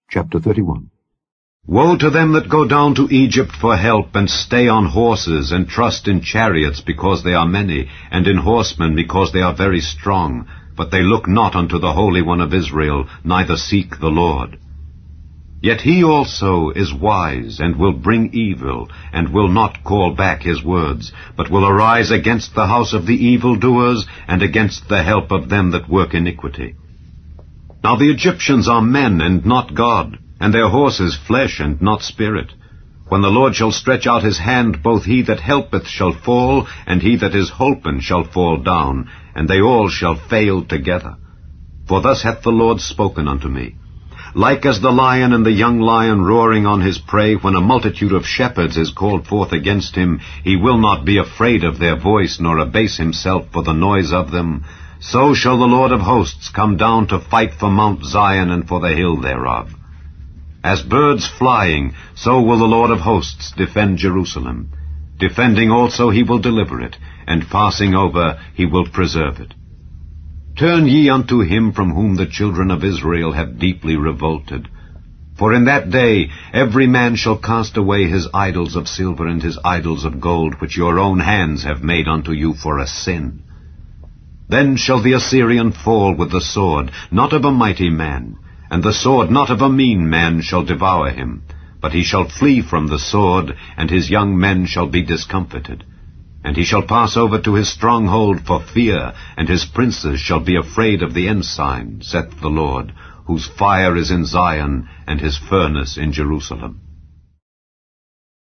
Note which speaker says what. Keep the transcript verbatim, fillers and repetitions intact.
Speaker 1: Chapter thirty-one.
Speaker 2: Woe to them that go down to Egypt for help, and stay on horses, and trust in chariots, because they are many, and in horsemen, because they are very strong. But they look not unto the Holy One of Israel, neither seek the Lord. Yet he also is wise, and will bring evil, and will not call back his words, but will arise against the house of the evildoers, and against the help of them that work iniquity. Now the Egyptians are men, and not God, and their horses flesh, and not spirit. When the Lord shall stretch out his hand, both he that helpeth shall fall, and he that is holpen shall fall down, and they all shall fail together. For thus hath the Lord spoken unto me. Like as the lion and the young lion roaring on his prey, when a multitude of shepherds is called forth against him, he will not be afraid of their voice, nor abase himself for the noise of them. So shall the Lord of hosts come down to fight for Mount Zion and for the hill thereof. As birds flying, so will the Lord of hosts defend Jerusalem. Defending also he will deliver it, and passing over he will preserve it. Turn ye unto him from whom the children of Israel have deeply revolted. For in that day every man shall cast away his idols of silver and his idols of gold, which your own hands have made unto you for a sin. Then shall the Assyrian fall with the sword, not of a mighty man, and the sword not of a mean man shall devour him. But he shall flee from the sword, and his young men shall be discomfited. And he shall pass over to his stronghold for fear, and his princes shall be afraid of the ensign, saith the Lord, whose fire is in Zion, and his furnace in Jerusalem.